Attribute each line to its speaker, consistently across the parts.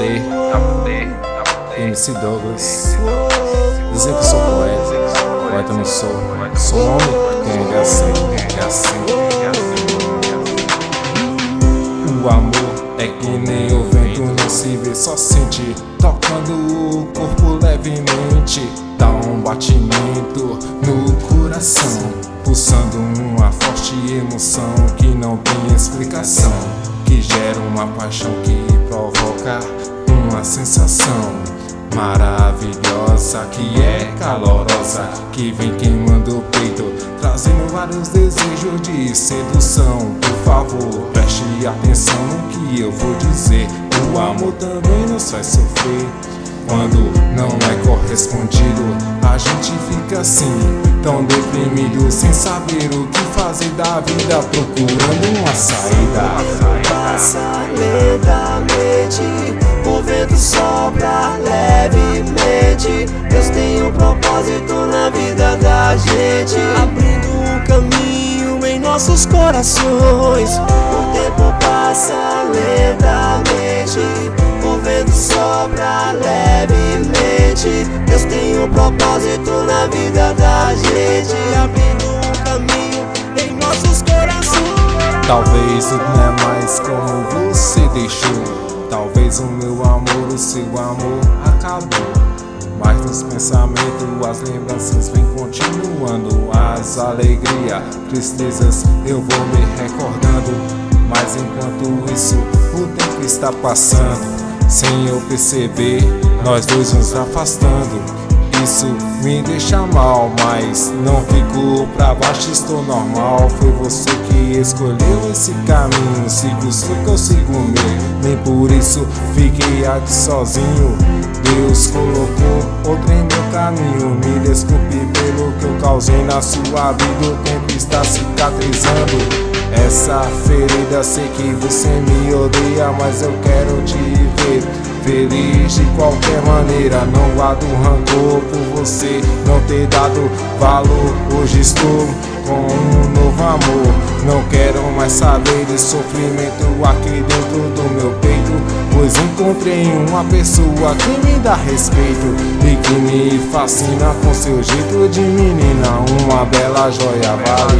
Speaker 1: MC Douglas. Dizem que sou poeta não sou. Sou homem, quem é assim. O amor é que nem o vento, não se vê, só sente. Tocando o corpo levemente, dá um batimento no coração, pulsando uma forte emoção que não tem explicação, que gera uma paixão que provoca uma sensação maravilhosa, que é calorosa, que vem queimando o peito, trazendo vários desejos de sedução. Por favor, preste atenção no que eu vou dizer. O amor também nos faz sofrer. Quando não é correspondido, a gente fica assim, tão deprimido, sem saber o que fazer da vida, procurando uma saída.
Speaker 2: Passa lentamente, o vento sopra levemente. Deus tem um propósito na vida da gente, abrindo um caminho em nossos corações. O tempo passa lentamente, o vento sopra levemente. Deus tem um propósito na vida da gente, abrindo um caminho em nossos corações.
Speaker 1: Talvez não é mais como você deixou, talvez o meu amor, o seu amor acabou. Mas nos pensamentos as lembranças vêm continuando, as alegrias, tristezas eu vou me recordando. Mas enquanto isso o tempo está passando, sem eu perceber nós dois nos afastando. Isso me deixa mal, mas não fico pra baixo, estou normal. Foi você que escolheu esse caminho, sigo o seu que eu sigo o meu. Nem por isso fiquei aqui sozinho, Deus colocou outro em meu caminho. Me desculpe pelo que eu causei na sua vida, o tempo está cicatrizando essa ferida. Sei que você me odeia, mas eu quero te ver feliz de qualquer maneira. Não guardo rancor por você não ter dado valor. Hoje estou com um novo amor, não quero mais saber de sofrimento aqui dentro do meu peito, pois encontrei uma pessoa que me dá respeito e que me fascina com seu jeito de menina, uma bela joia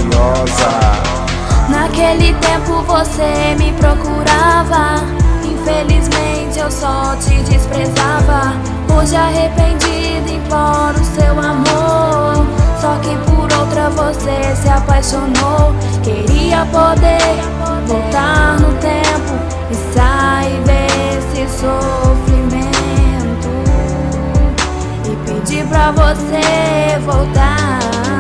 Speaker 1: valiosa.
Speaker 3: Naquele tempo você me procurava, infelizmente eu só te desprezava. Hoje arrependido imploro o seu amor, só que por outra você se apaixonou. Queria poder voltar no tempo e sair desse sofrimento e pedir pra você voltar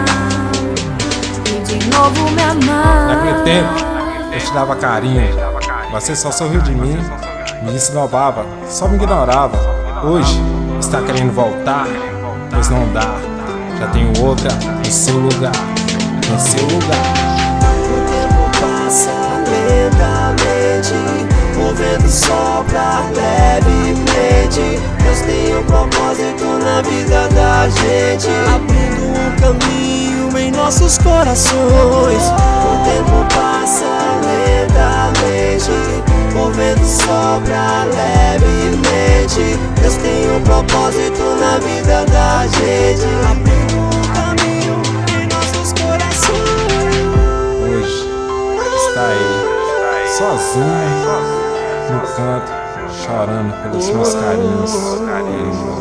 Speaker 3: e de novo me amar.
Speaker 1: Naquele tempo eu te dava carinho, você só sorriu de mim, me esnobava, só me ignorava. Hoje está querendo voltar, pois não dá, já tenho outra em seu lugar, em seu lugar.
Speaker 2: O tempo passa lentamente, o vento sopra levemente. Deus tem um propósito na vida da gente, abrindo um caminho em nossos corações. O tempo passa lentamente, o vento sopra levemente. Deus tem um propósito na vida da gente, abrindo um caminho em nossos corações.
Speaker 1: Hoje está aí, sozinho, no canto, chorando pelos meus carinhos.